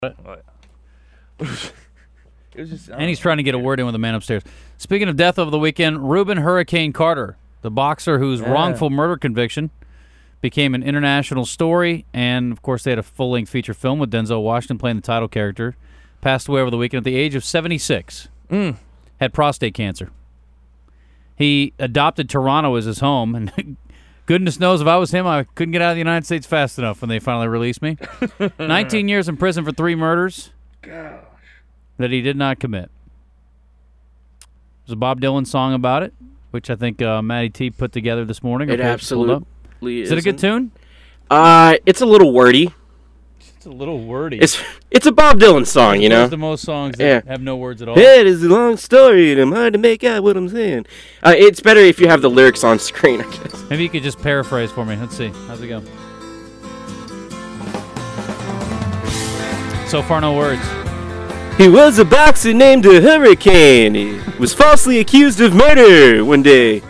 Oh, yeah. It was just, And he's trying to get a word in with the man upstairs. Speaking of death over the weekend, Reuben Hurricane Carter, the boxer whose wrongful murder conviction became an international story, and, of course, they had a full-length feature film with Denzel Washington playing the title character, passed away over the weekend at the age of 76. Had prostate cancer. He adopted Toronto as his home, and goodness knows if I was him, I couldn't get out of the United States fast enough when they finally released me. 19 years in prison for 3 murders that he did not commit. There's a Bob Dylan song about it, which I think Matty T put together this morning. It absolutely is. Is it a good tune? It's a little wordy. It's a little wordy. It's a Bob Dylan song, you know. The most songs that have no words at all. It is a long story, and I'm hard to make out what I'm saying. It's better if you have the lyrics on screen, I guess. Maybe you could just paraphrase for me. Let's see. How's it go? So far, no words. He was a boxer named a Hurricane. He was falsely accused of murder one day.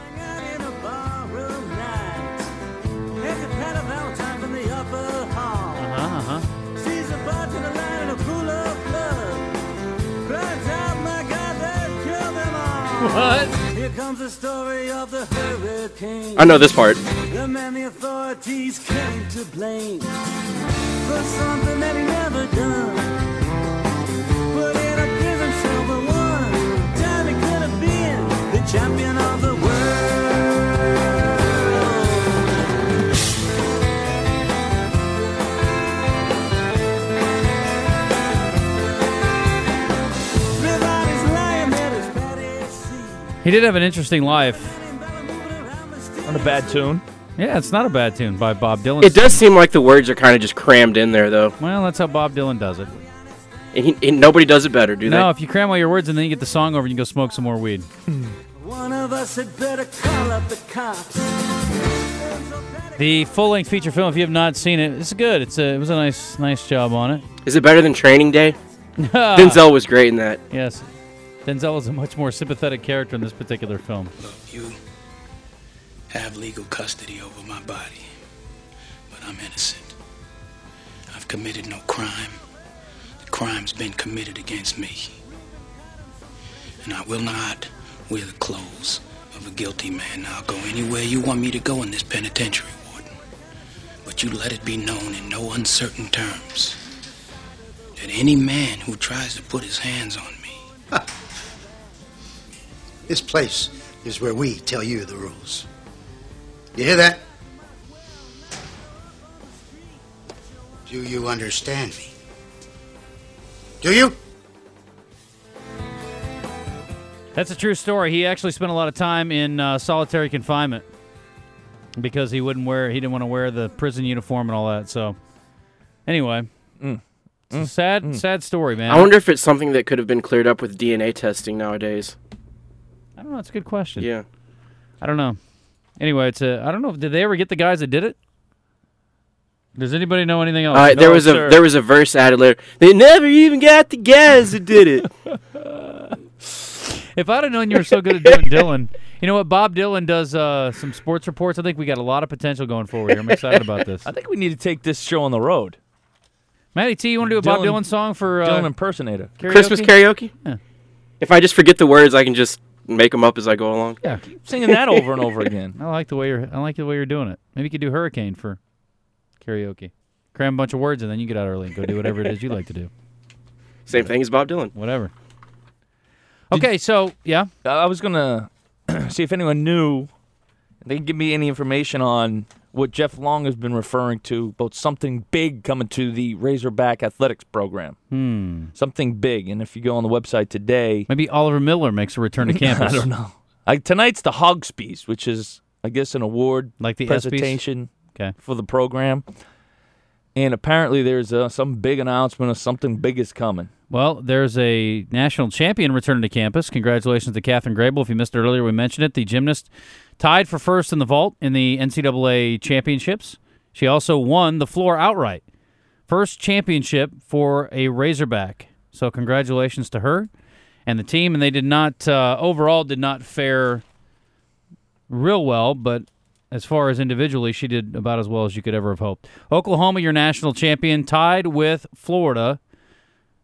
What? Here comes the story of the hurricane. I know this part. The man the authorities came to blame for something that he never done. Put in a prison cell for one time he could have been the champion of the world. He did have an interesting life. On a bad tune. Yeah, it's not a bad tune by Bob Dylan. It does seem like the words are kind of just crammed in there, though. Well, that's how Bob Dylan does it. And nobody does it better, do they? No, if you cram all your words and then you get the song over, you can go smoke some more weed. One of us had better call up the cops. The full-length feature film, if you have not seen it, it's good. It was a nice job on it. Is it better than Training Day? Denzel was great in that. Yes. Denzel is a much more sympathetic character in this particular film. Look, you have legal custody over my body, but I'm innocent. I've committed no crime. The crime's been committed against me. And I will not wear the clothes of a guilty man. I'll go anywhere you want me to go in this penitentiary, Warden. But you let it be known in no uncertain terms that any man who tries to put his hands on me. This place is where we tell you the rules. You hear that? Do you understand me? Do you? That's a true story. He actually spent a lot of time in solitary confinement because he didn't want to wear the prison uniform and all that. So, anyway, it's a sad story, man. I wonder if it's something that could have been cleared up with DNA testing nowadays. I don't know. It's a good question. Yeah. I don't know. Anyway, I don't know. Did they ever get the guys that did it? Does anybody know anything else? There was a verse added later. They never even got the guys that did it. If I'd have known you were so good at doing Dylan, you know what? Bob Dylan does some sports reports. I think we got a lot of potential going forward here. I'm excited about this. I think we need to take this show on the road. Matty T, you want to do a Bob Dylan song for Dylan impersonator? Karaoke? Christmas karaoke? Yeah. If I just forget the words, I can just make them up as I go along. Yeah, keep singing that over and over again. I like the way you're doing it. Maybe you could do Hurricane for karaoke. Cram a bunch of words and then you get out early and go do whatever it is you like to do. Same thing as Bob Dylan. Whatever. Okay, so yeah, I was gonna see if anyone knew. They can give me any information on what Jeff Long has been referring to about something big coming to the Razorback athletics program. Something big, and if you go on the website today, maybe Oliver Miller makes a return to campus. I don't know. Tonight's the Hogspies, which is, I guess, an award like the presentation for the program. And apparently there's some big announcement of something big is coming. Well, there's a national champion returning to campus. Congratulations to Catherine Grable. If you missed it earlier, we mentioned it. The gymnast tied for first in the vault in the NCAA championships. She also won the floor outright. First championship for a Razorback. So congratulations to her and the team. And they did not, overall, did not fare real well, but as far as individually, she did about as well as you could ever have hoped. Oklahoma, your national champion, tied with Florida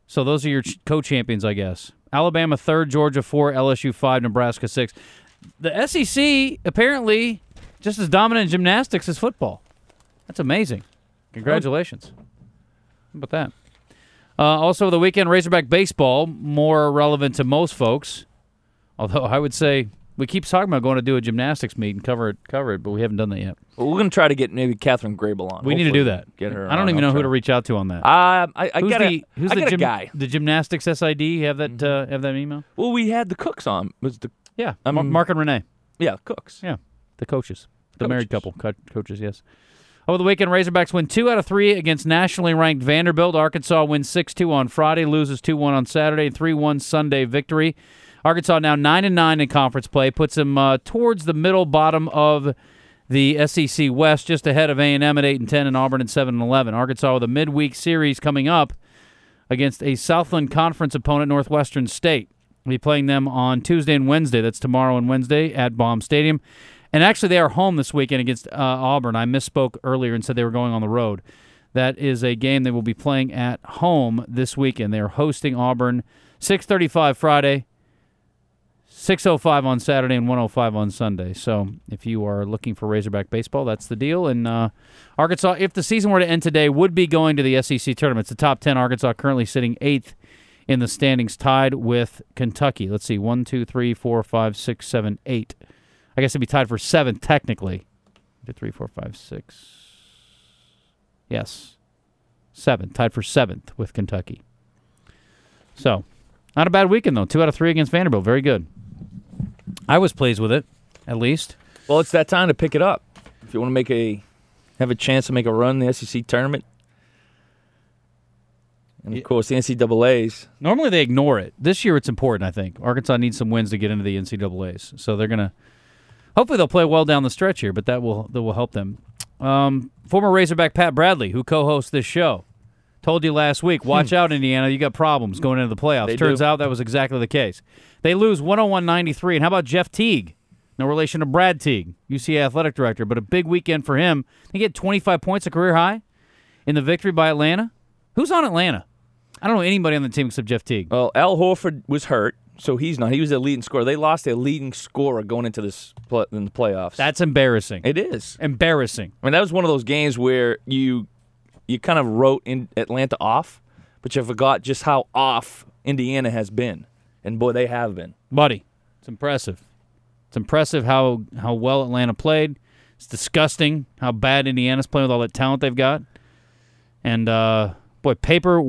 So those are your co-champions, I guess. Alabama 3rd, Georgia 4, LSU 5, Nebraska 6. The SEC apparently just as dominant in gymnastics as football. That's amazing. Congratulations. How about that? Also, the weekend Razorback baseball, more relevant to most folks. Although I would say we keep talking about going to do a gymnastics meet and cover it, but we haven't done that yet. Well, we're going to try to get maybe Catherine Grable on. We need to do that. Get her. I don't even know who to reach out to on that. I got a guy. The gymnastics SID. You have that have that email? Well, we had the cooks on. Was the Mark and Renee. Yeah, cooks. Yeah, the coaches. The married couple. Coaches, yes. Over the weekend, Razorbacks win 2 out of 3 against nationally ranked Vanderbilt. Arkansas wins 6-2 on Friday, loses 2-1 on Saturday, 3-1 Sunday victory. Arkansas now 9-9 in conference play, puts them towards the middle bottom of the SEC West, just ahead of A&M at 8-10 and Auburn at 7-11. Arkansas with a midweek series coming up against a Southland Conference opponent, Northwestern State. We'll be playing them on Tuesday and Wednesday. That's tomorrow and Wednesday at Baum Stadium. And actually, they are home this weekend against Auburn. I misspoke earlier and said they were going on the road. That is a game they will be playing at home this weekend. They are hosting Auburn 6:35 Friday, 6:05 on Saturday, and 1:05 on Sunday. So if you are looking for Razorback baseball, that's the deal. And Arkansas, if the season were to end today, would be going to the SEC tournament. It's the top 10. Arkansas currently sitting 8th in the standings, tied with Kentucky. Let's see, 1, 2, 3, 4, 5, 6, 7, 8. I guess it'd be tied for 7th, technically. 1, 2, 3, 4, 5, 6. Yes. 7th. Tied for 7th with Kentucky. So, not a bad weekend, though. 2 out of 3 against Vanderbilt. Very good. I was pleased with it, at least. Well, it's that time to pick it up. If you want to have a chance to make a run in the SEC tournament. And, of course, the NCAAs. Normally they ignore it. This year it's important, I think. Arkansas needs some wins to get into the NCAAs. So they're going to – hopefully they'll play well down the stretch here, but that will help them. Former Razorback Pat Bradley, who co-hosts this show, told you last week, watch out, Indiana, you got problems going into the playoffs. Turns out that was exactly the case. They lose 101-93. And how about Jeff Teague? No relation to Brad Teague, UCA athletic director, but a big weekend for him. He get 25 points, a career high, in the victory by Atlanta. Who's on Atlanta? I don't know anybody on the team except Jeff Teague. Well, Al Horford was hurt, so he's not. He was the leading scorer. They lost their leading scorer going into this in the playoffs. That's embarrassing. It is. Embarrassing. I mean, that was one of those games where you kind of wrote in Atlanta off, but you forgot just how off Indiana has been. And, boy, they have been. Buddy, it's impressive. It's impressive how well Atlanta played. It's disgusting how bad Indiana's playing with all that talent they've got. And, boy, paper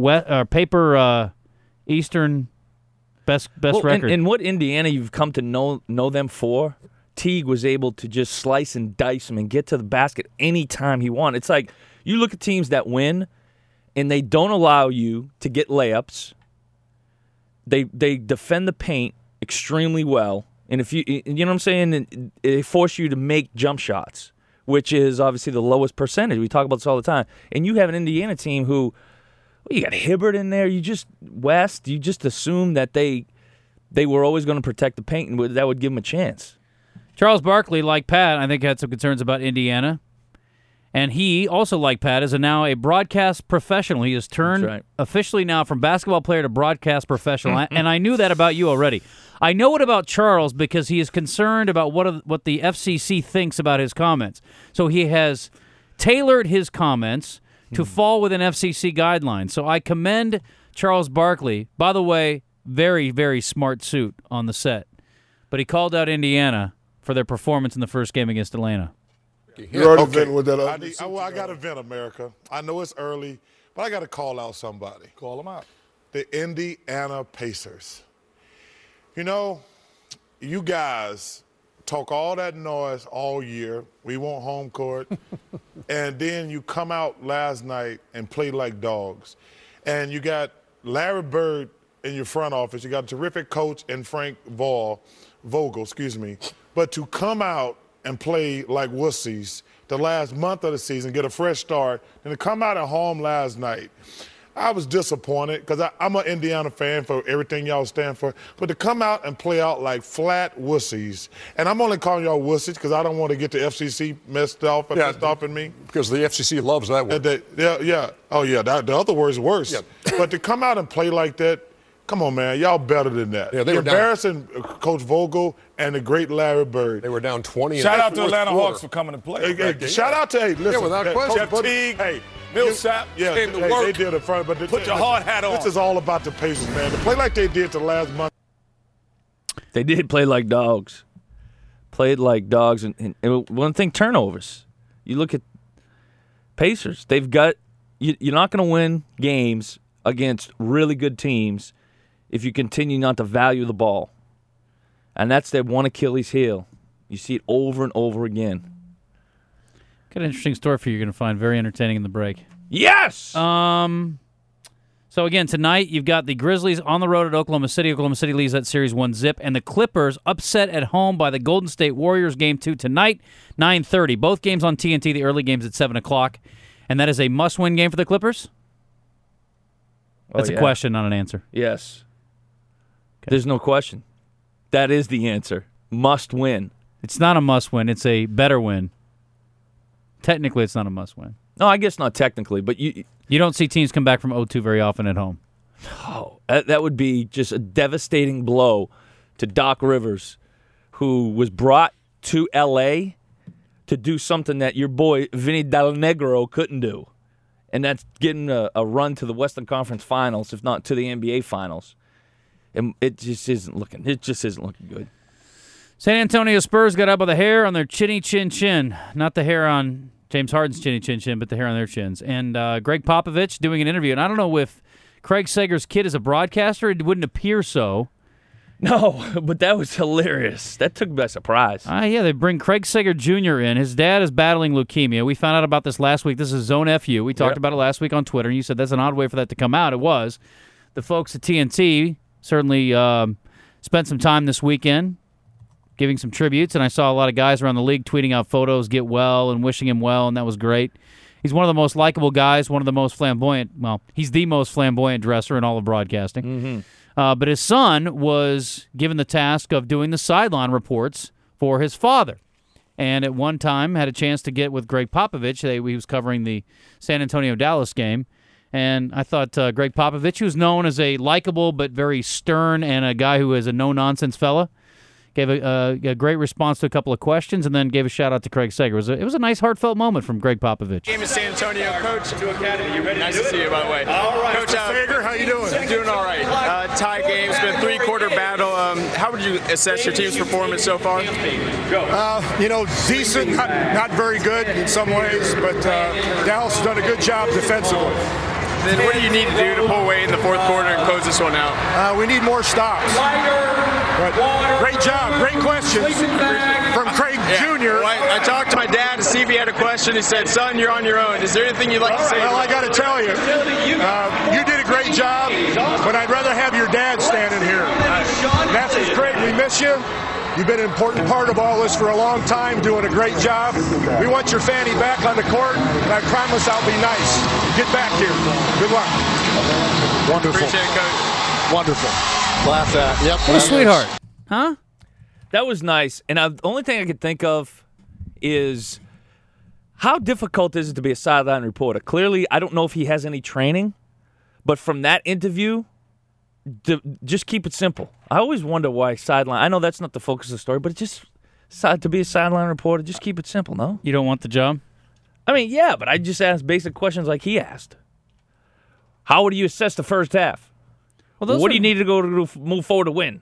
Eastern best record. And what Indiana you've come to know them for, Teague was able to just slice and dice them and get to the basket anytime he wanted. It's like you look at teams that win, and they don't allow you to get layups. They defend the paint extremely well, and if you know what I'm saying, they force you to make jump shots, which is obviously the lowest percentage. We talk about this all the time. And you have an Indiana team who, you got Hibbert in there. You just assume that they were always going to protect the paint, and that would give them a chance. Charles Barkley, like Pat, I think had some concerns about Indiana. And he, also like Pat, is now a broadcast professional. He has turned officially now from basketball player to broadcast professional. And I knew that about you already. I know it about Charles because he is concerned about what the FCC thinks about his comments. So he has tailored his comments to fall within FCC guidelines. So I commend Charles Barkley. By the way, very, very smart suit on the set. But he called out Indiana for their performance in the first game against Atlanta. You already vented with that. I got to vent, America. I know it's early, but I got to call out somebody. Call them out. The Indiana Pacers. You know, you guys talk all that noise all year. We want home court. And then you come out last night and play like dogs. And you got Larry Bird in your front office. You got a terrific coach and Frank Vogel, But to come out and play like wussies the last month of the season, get a fresh start, and to come out at home last night, I was disappointed because I'm an Indiana fan for everything y'all stand for. But to come out and play out like flat wussies, and I'm only calling y'all wussies because I don't want to get the FCC messed off in me. Because the FCC loves that word. Oh, yeah, the other word's worse. Yeah. But to come out and play like that, come on, man, y'all better than that. Yeah, You're embarrassing Coach Vogel and the great Larry Bird. They were down 20. Shout out to Atlanta Hawks for coming to play. Shout out to, listen. Without question. Jeff Teague, Millsap came to work. They did it front, but put your hard hat on. This is all about the Pacers, man. To play like they did the last month. They did play like dogs. Played like dogs. And one thing, turnovers. You look at Pacers. They've got – you're not going to win games against really good teams if you continue not to value the ball. And that's their one Achilles heel. You see it over and over again. Got an interesting story for you. You're going to find very entertaining in the break. Yes! So, again, tonight you've got the Grizzlies on the road at Oklahoma City. Oklahoma City leads that series 1-0. And the Clippers upset at home by the Golden State Warriors. Game 2 tonight, 9:30. Both games on TNT. The early game's at 7 o'clock. And that is a must-win game for the Clippers? That's a question, not an answer. Yes. Okay. There's no question. That is the answer. Must win. It's not a must-win. It's a better win. Technically, it's not a must-win. No, I guess not technically, but you don't see teams come back from 0-2 very often at home. Oh, that would be just a devastating blow to Doc Rivers, who was brought to L.A. to do something that your boy Vinny Del Negro couldn't do, and that's getting a run to the Western Conference Finals, if not to the NBA Finals. And it just isn't looking good. San Antonio Spurs got up with a hair on their chinny chin chin. Not the hair on James Harden's chinny chin chin, but the hair on their chins. And Greg Popovich doing an interview. And I don't know if Craig Sager's kid is a broadcaster. It wouldn't appear so. No, but that was hilarious. That took me by surprise. Yeah, they bring Craig Sager Jr. in. His dad is battling leukemia. We found out about this last week. This is Zone FU. We talked about it last week on Twitter, and you said that's an odd way for that to come out. It was. The folks at TNT certainly spent some time this weekend giving some tributes, and I saw a lot of guys around the league tweeting out photos, get well, and wishing him well, and that was great. He's one of the most likable guys, one of the most flamboyant. Well, he's the most flamboyant dresser in all of broadcasting. Mm-hmm. But his son was given the task of doing the sideline reports for his father. And at one time had a chance to get with Greg Popovich. He was covering the San Antonio-Dallas game. And I thought Greg Popovich, who's known as a likable but very stern and a guy who is a no-nonsense fella, gave a great response to a couple of questions, and then gave a shout-out to Craig Sager. It was a nice, heartfelt moment from Greg Popovich. Game in San Antonio, Coach. Nice to see you, by the way. All right, Coach Sager, how you doing? Doing all right. Tie game. It's been a three-quarter battle. How would you assess your team's performance so far? Decent, not very good in some ways, but Dallas has done a good job defensively. Then what do you need to do to pull away in the fourth quarter and close this one out? We need more stops. But great job, great questions from Craig Jr. Well, I talked to my dad to see if he had a question. He said, son, you're on your own. Is there anything you'd like to say? Well, I got to tell you, you did a great job, but I'd rather have your dad standing here. That's what's great. We miss you. You've been an important part of all this for a long time, doing a great job. We want your Fanny back on the court, and I promise I'll be nice. Get back here. Good luck. Wonderful. Appreciate it, Coach. Wonderful. Laugh at. Yep. What a sweetheart. Huh? That was nice. And the only thing I could think of is how difficult is it to be a sideline reporter? Clearly, I don't know if he has any training, but from that interview, just keep it simple. I always wonder why sideline. I know that's not the focus of the story, but just to be a sideline reporter, just keep it simple, no? You don't want the job? I mean, yeah, but I just ask basic questions like he asked. How would you assess the first half? Well, what do you need to go to move forward to win?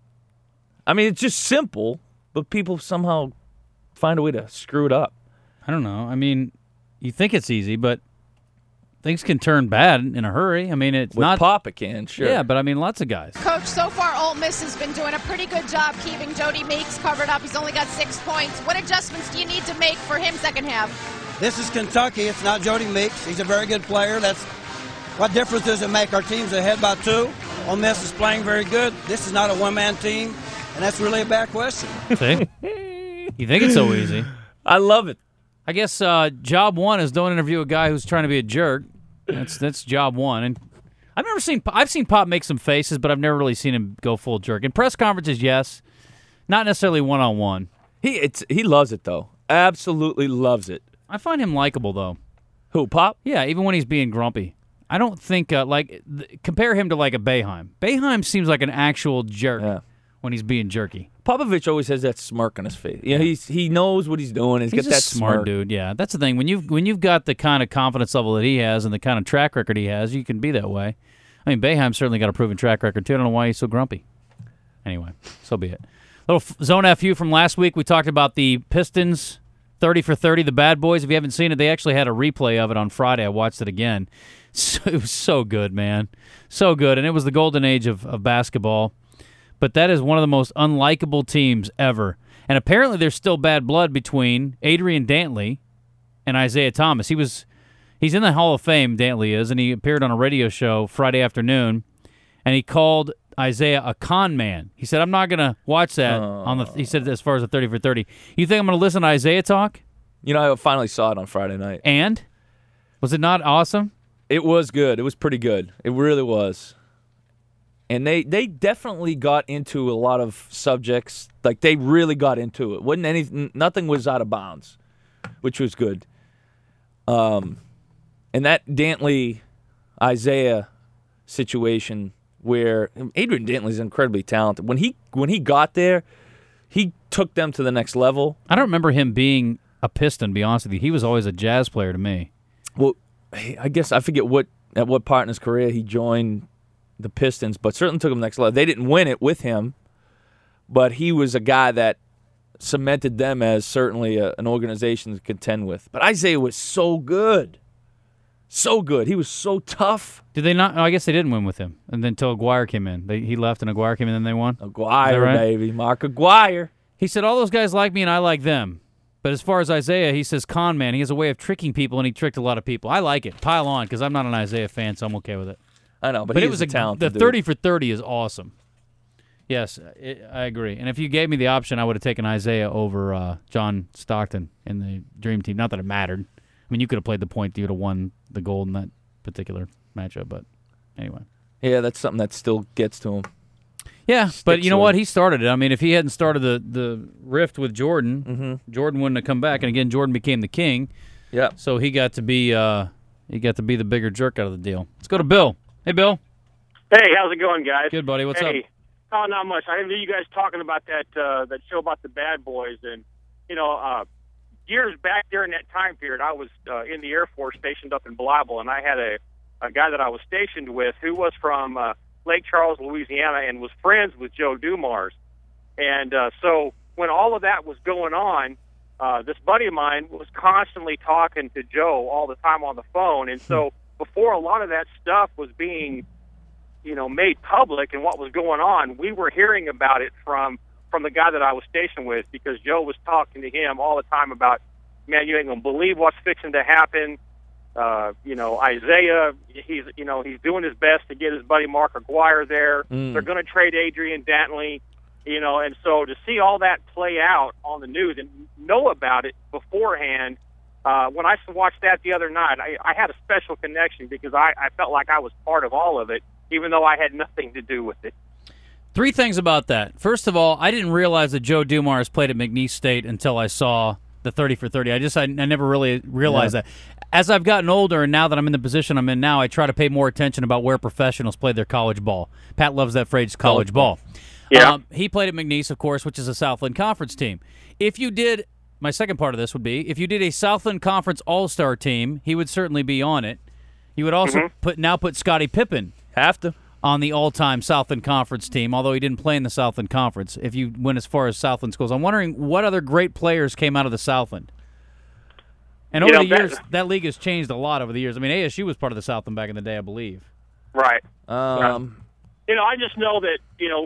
I mean, it's just simple, but people somehow find a way to screw it up. I don't know. I mean, you think it's easy, but things can turn bad in a hurry. I mean, it's With not. Pop, it can, sure. Yeah, but I mean, lots of guys. Coach, so far, Ole Miss has been doing a pretty good job keeping Jody Meeks covered up. He's only got 6 points. What adjustments do you need to make for him second half? This is Kentucky. It's not Jody Meeks. He's a very good player. What difference does it make? Our team's ahead by 2. Ole Miss is playing very good. This is not a one-man team, and that's really a bad question. See? You think it's so easy. I love it. I guess job one is don't interview a guy who's trying to be a jerk. That's job one. And I've seen Pop make some faces, but I've never really seen him go full jerk. In press conferences, yes, not necessarily one-on-one. He loves it though. Absolutely loves it. I find him likable though. Who, Pop? Yeah, even when he's being grumpy. I don't think compare him to like a Boeheim. Boeheim seems like an actual jerk when he's being jerky. Popovich always has that smirk on his face. Yeah, he knows what he's doing. He's got a that smart smirk. dude. Yeah, that's the thing. When you've got the kind of confidence level that he has and the kind of track record he has, you can be that way. I mean, Boeheim certainly got a proven track record too. I don't know why he's so grumpy. Anyway, so be it. Little Zone FU from last week. We talked about the Pistons 30 for 30, the Bad Boys. If you haven't seen it, they actually had a replay of it on Friday. I watched it again. It was so good, man. So good. And it was the golden age of basketball. But that is one of the most unlikable teams ever. And apparently there's still bad blood between Adrian Dantley and Isaiah Thomas. He's in the Hall of Fame, Dantley is, and he appeared on a radio show Friday afternoon, and he called Isaiah a con man. He said, I'm not going to watch that he said as far as the 30 for 30. You think I'm going to listen to Isaiah talk? You know, I finally saw it on Friday night. And? Was it not awesome? It was good. It was pretty good. It really was. And they definitely got into a lot of subjects. Like, they really got into it. Nothing was out of bounds, which was good. And that Dantley-Isaiah situation where Adrian Dantley's incredibly talented. When he got there, he took them to the next level. I don't remember him being a Piston, to be honest with you. He was always a Jazz player to me. Well, I guess I forget at what part in his career he joined the Pistons, but certainly took him next level. They didn't win it with him, but he was a guy that cemented them as certainly an organization to contend with. But Isaiah was so good. So good. He was so tough. Did they not? Oh, I guess they didn't win with him. And then until Aguirre came in. He left and Aguirre came in and then they won? Aguirre, right? Baby. Mark Aguirre. He said, all those guys like me and I like them. But as far as Isaiah, he says con man. He has a way of tricking people, and he tricked a lot of people. I like it. Pile on, because I'm not an Isaiah fan, so I'm okay with it. I know, but it was a talented The 30 for 30 is awesome. Yes, I agree. And if you gave me the option, I would have taken Isaiah over John Stockton in the Dream Team. Not that it mattered. I mean, you could have played the point. You would have won the gold in that particular matchup. But anyway. Yeah, that's something that still gets to him. Yeah, but you know what? He started it. I mean, if he hadn't started the rift with Jordan, Jordan wouldn't have come back. And again, Jordan became the king. Yeah. So he got to be the bigger jerk out of the deal. Let's go to Bill. Hey, Bill. Hey, how's it going, guys? Good, buddy. What's up? Oh, not much. I hear you guys talking about that show about the Bad Boys, and years back during that time period, I was in the Air Force stationed up in Blytheville, and I had a guy that I was stationed with who was from Lake Charles, Louisiana, and was friends with Joe Dumars. And so when all of that was going on, this buddy of mine was constantly talking to Joe all the time on the phone. And so before a lot of that stuff was being, made public and what was going on, we were hearing about it from the guy that I was stationed with, because Joe was talking to him all the time about, man, you ain't going to believe what's fixing to happen. Isaiah, he's doing his best to get his buddy Mark Aguirre there. They're going to trade Adrian Dantley, and so to see all that play out on the news and know about it beforehand, when I watched that the other night, I had a special connection because I felt like I was part of all of it, even though I had nothing to do with it. Three things about that. First of all, I didn't realize that Joe Dumars played at McNeese State until I saw the 30 for 30. I never really realized that. As I've gotten older and now that I'm in the position I'm in now, I try to pay more attention about where professionals play their college ball. Pat loves that phrase, college ball. Yeah. He played at McNeese, of course, which is a Southland Conference team. If you did, my second part of this would be, if you did a Southland Conference All-Star team, he would certainly be on it. You would also put Scottie Pippen on the all-time Southland Conference team, although he didn't play in the Southland Conference, if you went as far as Southland goes. I'm wondering what other great players came out of the Southland. And over the years, that league has changed a lot over the years. I mean, ASU was part of the Southland back in the day, I believe. Right. I just know that,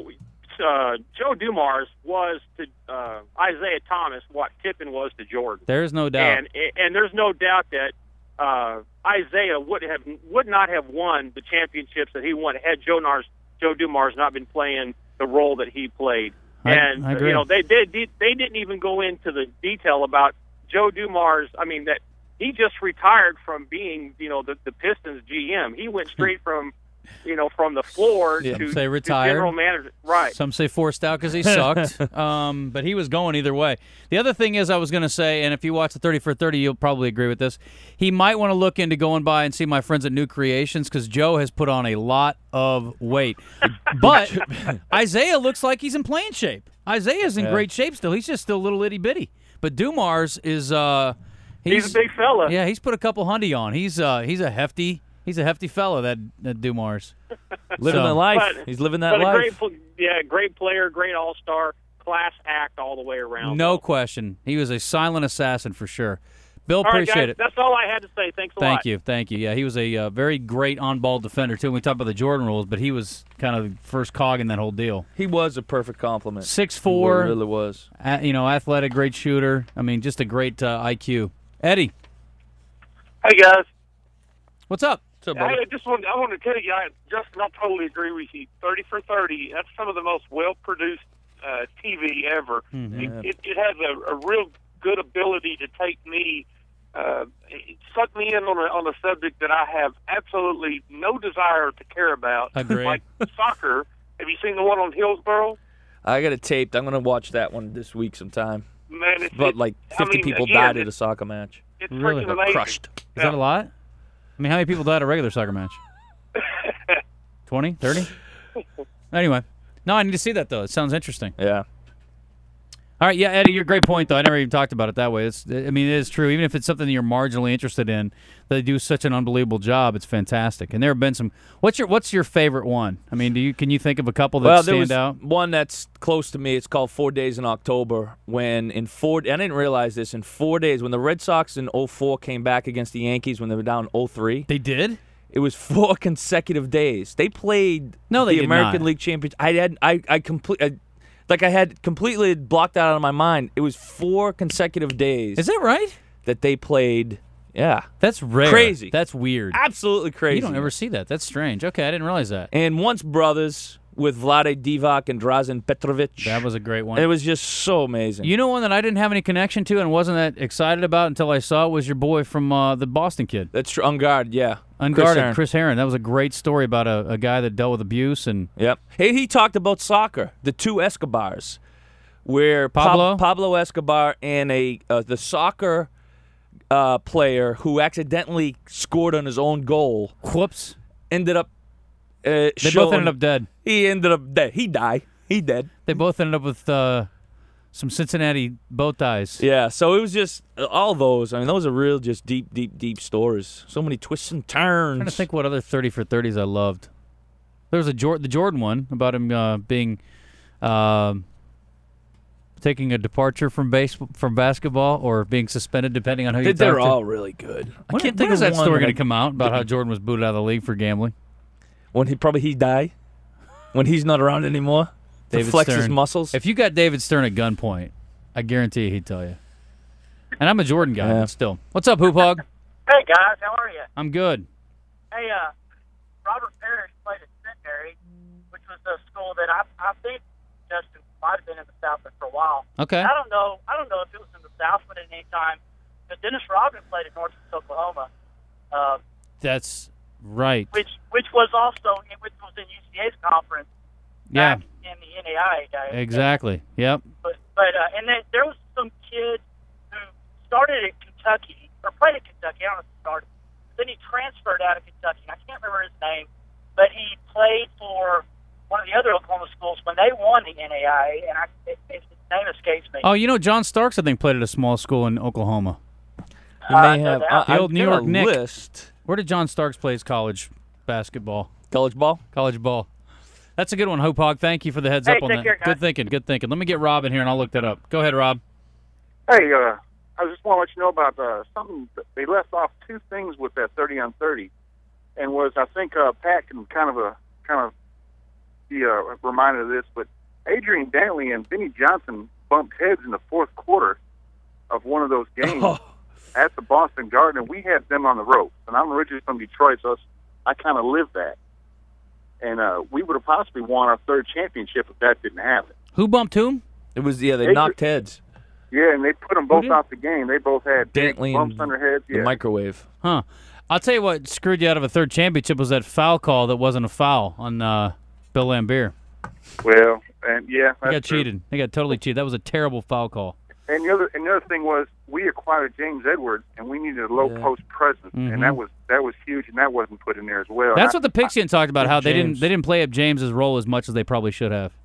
Joe Dumars was to Isaiah Thomas what Pippen was to Jordan. There's no doubt. And there's no doubt that Isaiah would not have won the championships that he won had Joe Dumars not been playing the role that he played. I agree. They didn't even go into the detail about Joe Dumars. I mean, that he just retired from being, the Pistons GM. He went straight from, from the floor to say retired. To general manager. Right. Some say forced out because he sucked. But he was going either way. The other thing is I was going to say, and if you watch the 30 for 30, you'll probably agree with this, he might want to look into going by and see my friends at New Creations because Joe has put on a lot of weight. But Isaiah looks like he's in playing shape. Isaiah's in great shape still. He's just still a little itty-bitty. But Dumars is he's a big fella. Yeah, he's put a couple hundy on. He's a hefty fella, that Dumars. Living the life. He's living that life. Great player, great all-star, class act all the way around. No question. He was a silent assassin for sure. Bill, all right, appreciate guys, it. That's all I had to say. Thanks a lot. Thank you. Yeah, he was a very great on-ball defender, too. We talked about the Jordan rules, but he was kind of the first cog in that whole deal. He was a perfect compliment. 6'4". He really was. Athletic, great shooter. I mean, just a great IQ. Eddie. Hey, guys. What's up? I want to tell you, Justin, I totally agree with you. 30 for 30, that's some of the most well-produced TV ever. Mm-hmm. It has a real good ability to take me, suck me in on a subject that I have absolutely no desire to care about. Agree. Like soccer. Have you seen the one on Hillsborough? I got it taped. I'm going to watch that one this week sometime. Man, but like 50 people died at a soccer match. It's really freaking amazing. Crushed. Is that a lot? I mean, how many people died at a regular soccer match? 20? 30? Anyway. No, I need to see that, though. It sounds interesting. Yeah. All right, yeah, Eddie, you're a great point, though. I never even talked about it that way. It is true. Even if it's something that you're marginally interested in, they do such an unbelievable job. It's fantastic. And there have been some. What's your favorite one? I mean, can you think of a couple that stand out? One that's close to me. It's called 4 Days in October. When I didn't realize this, in 4 days, when the Red Sox in 04 came back against the Yankees when they were down 0-3. They did? It was 4 consecutive days. They played the American League Championship. I had completely blocked that out of my mind. It was 4 consecutive days. Is that right? That they played. Yeah. That's rare. Crazy. That's weird. Absolutely crazy. You don't ever see that. That's strange. Okay, I didn't realize that. And once brothers with Vlade Divac and Drazen Petrovic. That was a great one. It was just so amazing. You know one that I didn't have any connection to and wasn't that excited about until I saw it was your boy from the Boston kid. That's true. Unguarded, yeah. Unguarded, Chris Herron. That was a great story about a guy that dealt with abuse. And yep. Hey, he talked about soccer, the two Escobars, where Pablo Escobar and the soccer player who accidentally scored on his own goal. Whoops. Ended up they both ended up dead. He ended up dead. He died. He dead. They both ended up with some Cincinnati bow ties. Yeah, so it was just all those. I mean, those are real just deep stories. So many twists and turns. I'm trying to think what other 30 for 30s I loved. There was the Jordan one about him being taking a departure from basketball or being suspended, depending on who you talk to. They're all really good. I can't think of that story going to come out about how Jordan was booted out of the league for gambling. When he died? When he's not around anymore? To flex his muscles? If you got David Stern at gunpoint, I guarantee he'd tell you. And I'm a Jordan guy, but still. What's up, Hoop Hog? Hey, guys. How are you? I'm good. Hey, Robert Parrish played at Centenary, which was a school that I think Justin might have been in the South for a while. Okay. I don't know if it was in the South, but at any time. But Dennis Rodman played at Northeast Oklahoma. That's right. Which was in UCA's conference. Yeah. Back in the NAIA days. Exactly. Yep. But and then there was some kid who started at Kentucky or played at Kentucky. I don't know if he started. Then he transferred out of Kentucky. I can't remember his name, but he played for one of the other Oklahoma schools when they won the NAIA, and his name escapes me. Oh, John Starks, I think, played at a small school in Oklahoma. He may have. The old New York Knicks. List. Where did John Starks play his college basketball? College ball? College ball. That's a good one, Hope Hog. Thank you for the heads up on that. Care, good thinking. Let me get Rob in here, and I'll look that up. Go ahead, Rob. Hey, I just want to let you know about something. They left off 2 things with that 30 on 30, and I think Pat can kind of be reminded of this, but Adrian Dantley and Vinnie Johnson bumped heads in the 4th quarter of one of those games at the Boston Garden, and we had them on the ropes. And I'm originally from Detroit, so I kind of lived that. And we would have possibly won our 3rd championship if that didn't happen. Who bumped whom? It was they knocked heads. Yeah, and they put them both out the game. They both had big Dantley bumps and on their heads. the Yeah. microwave. Huh. I'll tell you what screwed you out of a third championship was that foul call that wasn't a foul on Bill Laimbeer. Well, and yeah, They got that's true. cheated. They got totally cheated. That was a terrible foul call. And the other thing was we acquired James Edwards, and we needed a low post presence, Mhm. and that was huge, and that wasn't put in there as well. That's what the Pigskin talked about, how they James. didn't play up James's role as much as they probably should have.